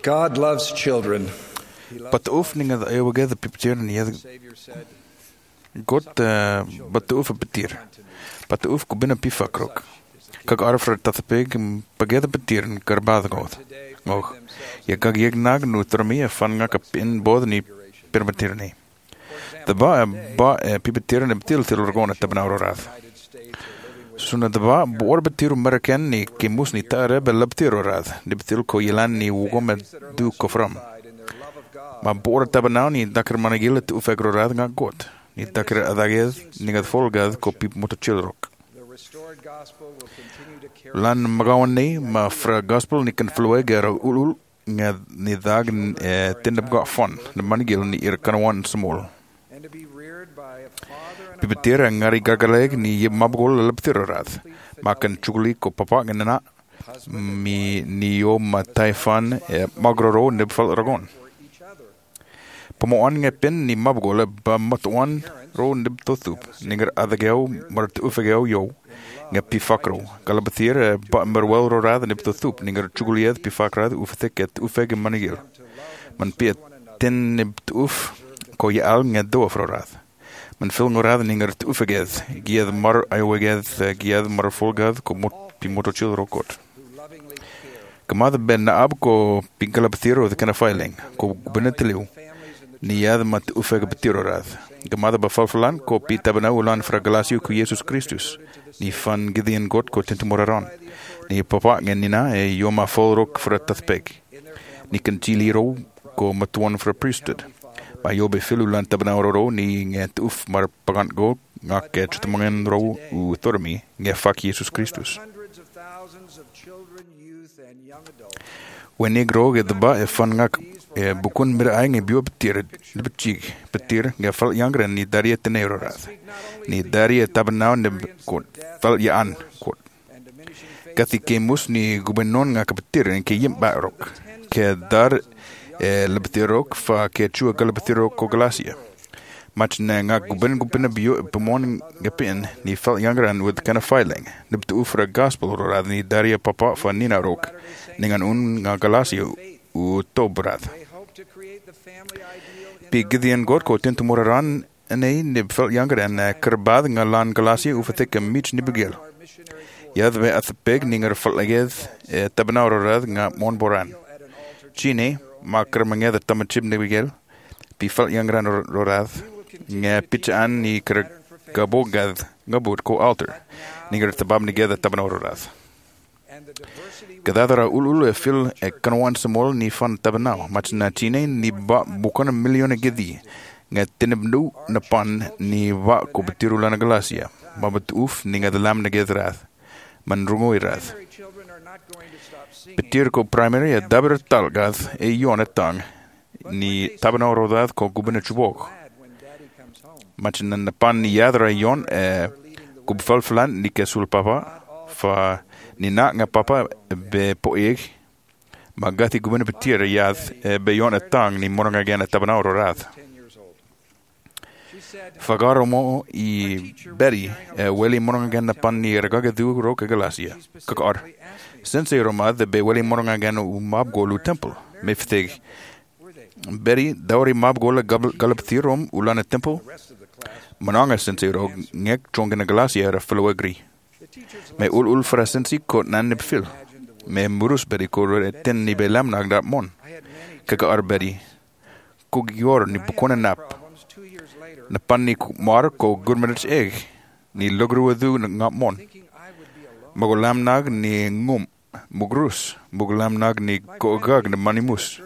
God loves children. But the oefening of the eeuwige the pipeteren die God but the oefen petir. But the oef binnen pifakrok. Kak arfra dat peg pageda petiren karbad god. Och je kak jeg nag nu termie van ngak in bodni permitirni. The ba pipeteren betil til orgone tabnaurad. Suna the ba bor betiru American ni ki musni tare belabtiru rad. Ni betil ko yelan ni wugome du kofram. Ma bor tabnau ni dakar managil tu fegro rad ngak god. Ni dakar adaged ni gad folgad ko pip motochilrok. Lan magawan ni ma fra gospel ni kan fluega ulul nga ni dag tindab ga fon de manigil ni ir kanwan small pipetera ngari gagaleg ni mabgol laptirad makan chugli ko papa ngana mi ni yo mataifan magroro nebfal ragon pomoan ngepen ni mabgol ba matwan ro nebtotup ningar adageo mart ufegeo yo nga pifakro kalabatir ba merwel ro rad nebtotup ningar chugliet pifakrad uftheket ufeg manigil man pet ten nebtuf ko je al nga do rad man fil ngorad ningar ufeged gied mar ayweged gied mar folgad ko mot pimotochil rokot kamad ben ab ko pinkalabatir de kana filing ko benetliu ni yad mat ufeg betiro rad kamad ba falflan ko pitabna ulan fra galasio ku Jesus Christus ni van Gideon God ko tentumoraran ni papa ngenina yoma folrok fra tathpek ni kanchiliro ko matuan fra priesthood ba yobe filulan tabnauro ni nget uf mar pagant go ngak chutmangen ro u tormi nge fak Jesus Christus when negro get the ba fan ngak bukun mir ainge bio betir betir nge fal yangren ni darie tenero rat ni darie tabnau ne kot fal yaan kot kati ke mus ni gubenon ngak betir ke yim ba rok ke dar lebetirok fa ke chua galabetirok ko glasia mach na ngak guben bio pemon gepin ni fal yangren with kind of filing ne betu ufra gospel rad ni darie papa fa nina rok ningan un ngak glasia u tobrad pi Gideon God ko tentumoraran nei ne fal younger en kerbad ngalan galasie ufatek mich ni begel yad ve at peg ninger falaged tabnaurad nga monboran chine makar manged tamachib ni begel pi fal younger rorad nga pichan ni ker gabogad ngabut ko altar ninger tabam ni ged tabnaurad kadadara ulul fil kanwan small ni fan tabnau mach na chine ni ba bukan million gedi nga tinibnu na pan ni ba ko betirulana glasia mabat uf ni nga dalam na gedrath man rungoirath betir ko primary dabar talgath yonatang ni tabnau rodath ko gubna chubok mach na pan ni yadra yon kubfal flan ni kesul papa fa ni na nga papa be poeg magati gubna betir yad be yonatang ni moranga gena tabnau rodath Fagaromo I Betty Weli Morongan upon the Regagadu Roka Galasia. Kakar. Since a Roma, the Be Weli Morongan Mabgolu Temple. Miftig Betty Dowry Mabgola Galapthirum Ulana Temple. Monanga since a rog Nek Chongana Galasia a fellow agree. May ul for since coat nanib fill. May Murus Betty ko ten ni belam nag that mon. Kakar Betty Kugior ni Bukona nap. Na pan ni mar ko gurmanich egg ni logruadu ngap mon magulam nag ni ngum mugrus mugulam nag ni ko gag na manimus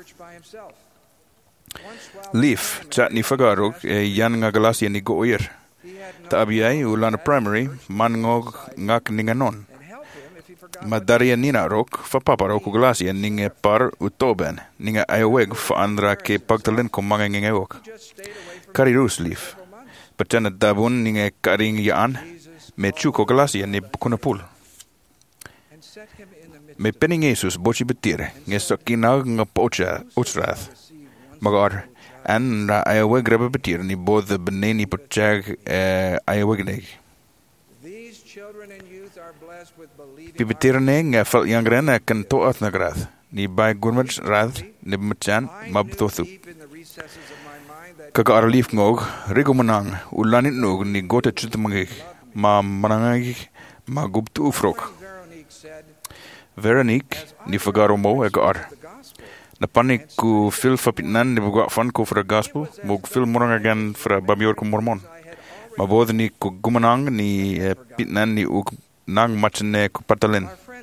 leaf chat ni fagarok yan nga galasia ni goir ta abiyay ulan primary man ngog ngak ninganon madaria nina rok fa paparok ko galasia ninge par utoben ninga ayweg fa andra ke pagtalen ko mangengengok Karirus leaf. Patana dabun ninge karing yaan me chuko glasia ni kunapul. Me penning Jesus bochi betire nge sakina nga pocha utsrath. Magar an ra ayawe grebe betire ni both the beneni pochag ayawe gneg. Pibetire ne nga fal yangren kan to atnagrath. ni bai gurmach rath ni machan mab tothup. Kaka aralif ngog rigo manang ulanit nog ni gota chutmangik ma manangik ma gubtu ufrok. Veronique ni fagaro mo egar. Na panik ku fil fapitnan ni buga fan ko for gospel mog fil morang again for bamior ko mormon. Ma bod ni ku gumanang ni pitnan ni ug nang machne ku patalin.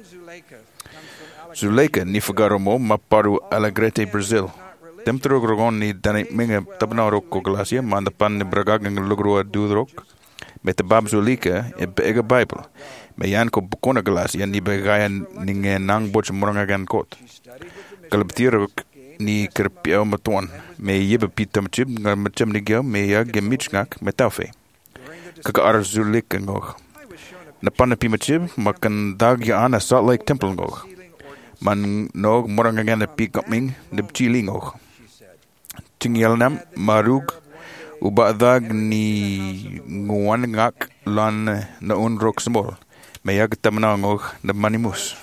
Zuleika ni fagaro mo maparu Alegrete Brazil. Tem trogrogon ni danit minga tabnauro ko glasia manda pan ni bragag ng lugro dudrok. Met bab Zuleika e bega Bible. Me yan ko bukona glasia ni begayan ninge nang boch morang again kot. Kalbtirok ni kerpiao matuan me yebe pitam chib ngar macam ni gyo me ya gemichngak metafe kaka arzulik ngog na panapi machib makan dag ya ana Salt Lake Temple ngog man nog morang again na pick up ming nib chili ngog tingyal nam marug uba dag ni nguan ngak lan na unrok small me ya tamna ngog na manimus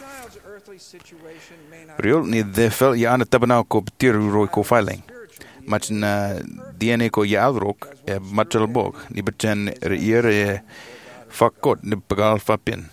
Real ni de fel ya ana tabana ko tiru roi ko filing. Mach na DNA ko ya alrok e machal bog ni bechen re fakot ni pagal fapin.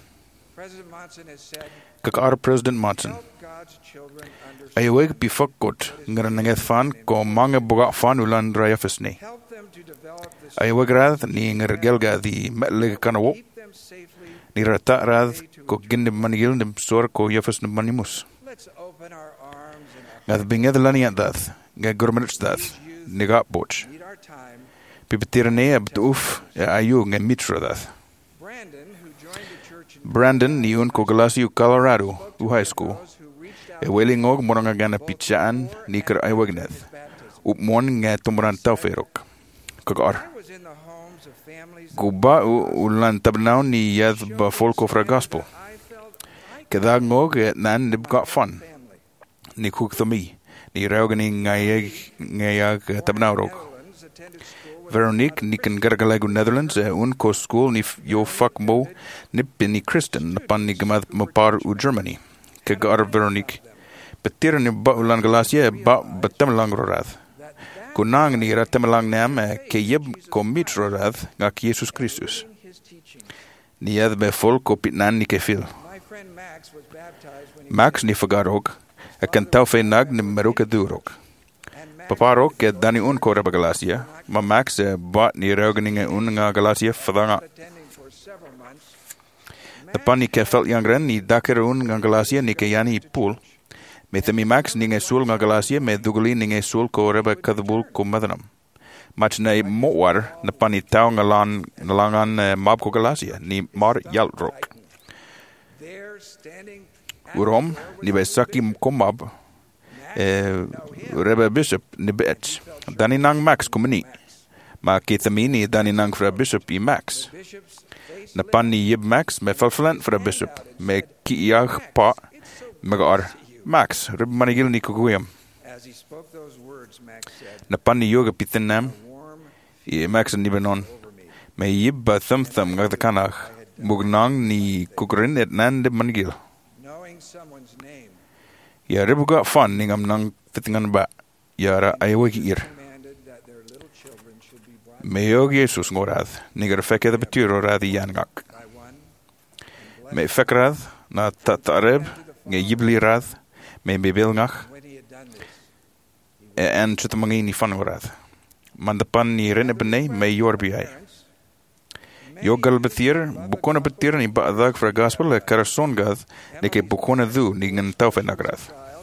Kakar President Monson. Ayaweg pi fakot ngarananget fan ko mange boga fan ulan rayafis ni. Ayaweg rath ni ngargelga di metle kanawo. Ni rata rath ko ginde manigil ni sor ko yafis ni manimus. Ngath binged lani at that, nga gurmanich that, niga boch. Pipitirne abduf ayu nga mitra that. Brandon ni un ko Galasio Colorado, high school. E welingog moranga gana pichaan ni ker aywagneth. Upmon nga tumuran tauferok. Kagar. Guba ulan tabnaw ni yad ba folko fra gospel. Kedag ngog nan nib got fun. Ni kuk thami ni raugani ngayag tabnaurog. Veronique ni kan gargalagu Netherlands un ko school ni yo fuck mo nip ni Kristen napan ni gamad mapar u Germany. Kegar Veronique. Petir ni ba ulan galasia ba batam lang rorath. Kunang ni ratam lang nam ke yeb ko mitrorath ngak Jesus Christus. Ni yad be fol ko pitnan ni kefil. Max ni fagarog akan taufe nag ni meruka durok. Paparok ke dani un ko reba galasia, ma Max bat ni raugeninge un nga galasia fadanga. Tapan ni ke felt yangren ni daker un nga galasia ni ke yani pool. Me themi Max ni nge sul nga galasia me duguli ni nge sul ko reba kadbul ko madanam. Mach na motwar na pan ni tau nga langan mab ko galasia ni mar yalrok. Urom ni be saki komab reba bishop ni bet dani nang Max kumani ma kithamini dani nang fra bishop I Max na pan ni yib Max me falflant fra bishop me kiyag pa magar Max rib manigil ni kuguyam na pan ni yoga pitannam I Max ni benon me yib ba thum ngag kanach mugnang ni kukrin et nan de manigil Ya rebuga fan ningam nang fitingan ba yara ayawagi ir. Meyog Jesus ngorad nigar feke de beturo radi yangak. Me fekrad na tatareb nge yibli rad me bebelngach en chutamangi ni fan ngorad. Mandapan ni rene bene me yorbiai. Yogal betir bukona betir ni baadag fra gospel karason gad nike bukona du ningen taufe nagrad.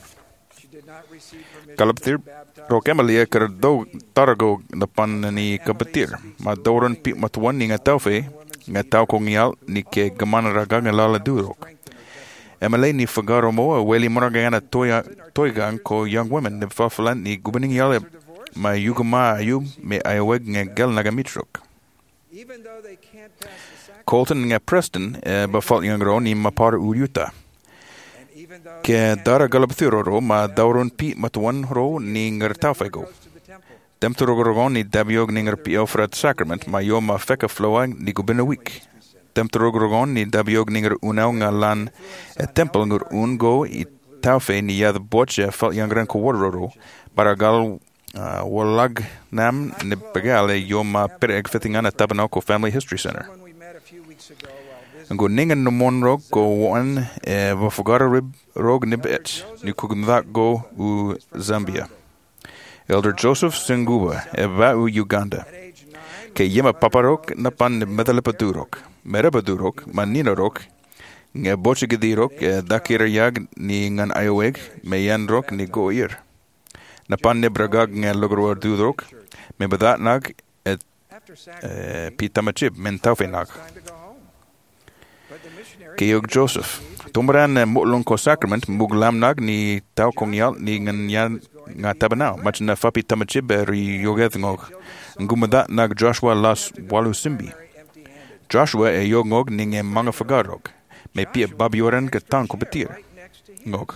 Kalaptir rokemalia kar do targo napan ni kabetir ma doron pi matuan ni ngataufe ngatau ko ngial ni ke gaman raga ngalala durok. Emale ni fagaro mo weli moragana toigang ko young women ni fafalan ni gubening yale ma yugama ayu me ayaweg ngel nagamitrok. Colton nga Preston befalt yangro ni mapar Utah. Ke dara galapthiro ro ma dauron pi matuan ro ni ngertafego. Dem turogorogon ni dabiog ni ngerpi ofrat sacrament ma yo ma feka flowang ni gubina week. Dem turogorogon ni dabiog ni nger unaw nga lan temple ngur ungo I taufe ni yad boche fal yangran ko wodro baragal walag nam ne begale yoma pereg fittingana tabanako Family History Center. Go ningen no monrog go one vafogara rib rog nibet ni kugumdak go u Zambia. Elder Joseph Senguba eva u Uganda. Ke yema paparok na pan medalepadurok. Merapadurok maninarok nge boche gedirok dakira yag ni ngan ayoweg meyanrok ni goir. Na pan ne bragag nge logro dudrok me badat nag et pitamachib men taufenag. Keyog Joseph. Tumran mutlong ko sacrament muglam nag ni tau kongyal ni ngan yan nga tabanao mach na fapi tamachib ri yogeth ngog. Ngumada nag Joshua las walusimbi. Joshua yog ngog ni nge mga fagarog. Me pia babioran ke tang ko betir. Ngog.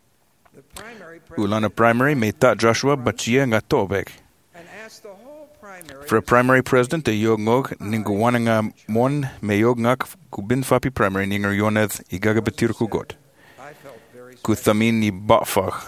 Ulana primary me ta Joshua bachia nga tobek. For a primary president yog ngog ningu wananga mon me yog ngak kubin fapi primary ninger yoneth igaga betir ku god. Kuthamin ni bafag.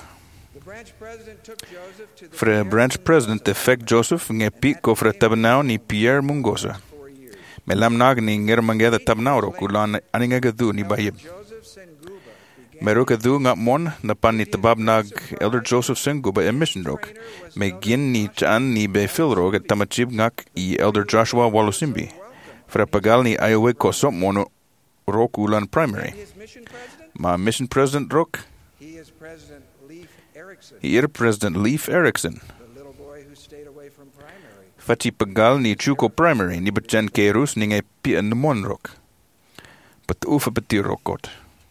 For a branch president effect Joseph nge pi ko for a tabanao ni Pierre Mungosa. Me lam nag ni nger mangeda tabanao ro kulan aninga gadu ni bayib. Meroka du nga mon na pan ni tabab nag Elder Joseph Senguba emission rok. Me gin ni chan ni be fil rog at tamachib ngak I Elder Joshua Walusimbi. Fra pagal ni ayoweg ko som mono rok ulan primary. Ma mission president rok. He is President Leif Erikson. The little boy who stayed away from primary. Fati pagal ni chuko primary ni bachan kerus ni ngay pi an mon rok. But ufa betir rokot.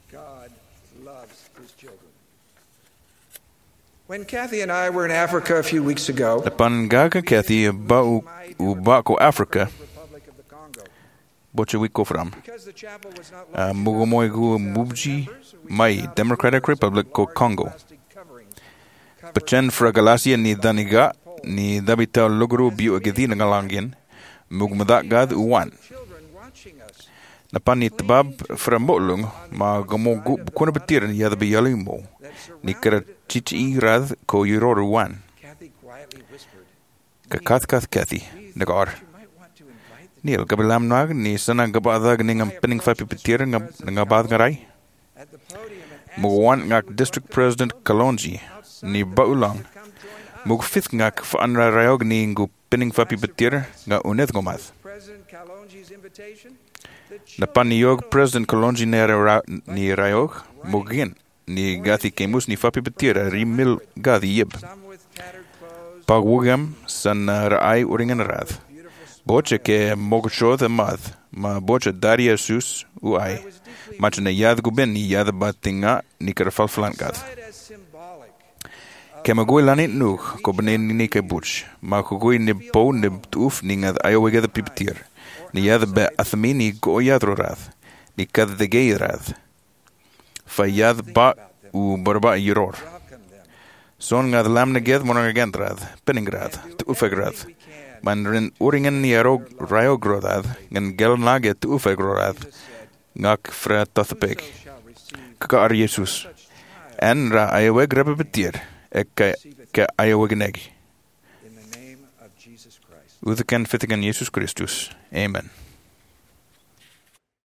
When Kathy and I were in Africa a few weeks ago, Napan gaga Kathy ba ko Africa. Boche wiko from. Mugomoy gu mubji mai Democratic Republic ko Congo. Pachen fra Galacia ni daniga ni dabita logru biu agedina galangin mugmadak gad uwan. Napan ni tabab fra molung ma gomo gu kuna betir ni yada biyalimo. Ni kara chichi rad ko yuroru wan. Kath Kathy nagar. Neil gabilam nag ni sana gabadag ningam pinning fapi betir ngabad ngarai. Mugwan ngak District President Kalonji ni baulang. Mug fifth ngak fa anra rayog ni ngu pinning fapi betir nga uneth ngomad. Napan ni yog President Kalonji ni rayog mugin. Ni gathi kemus ni fapi betira rimil gathi yib. Pagwugam san raai uringen rath. Boche ke mogcho the math. Ma boche daria sus uai. Mach na yad guben ni yad batinga ni karfal flankad. Ke magui lanit nuch ko benen ni ke buch. Ma kugui ni po ni tuf ni ngad ayowege the pipetir. Ni yad be athamini go yadro rath. Ni kad the gay rath. Fayad ba u barba yuror. Son ngad lam neged monagendrad, penningrad, tu ufegrad. Man rin uringen ni rayogrodad, ngan gel naget tu ufegrad, ngak fra tathapeg. Kaka ar Jesus. En ra ayaweg rebebetir, ke ayaweg neg. Utheken fittigen Jesus Christus. Amen.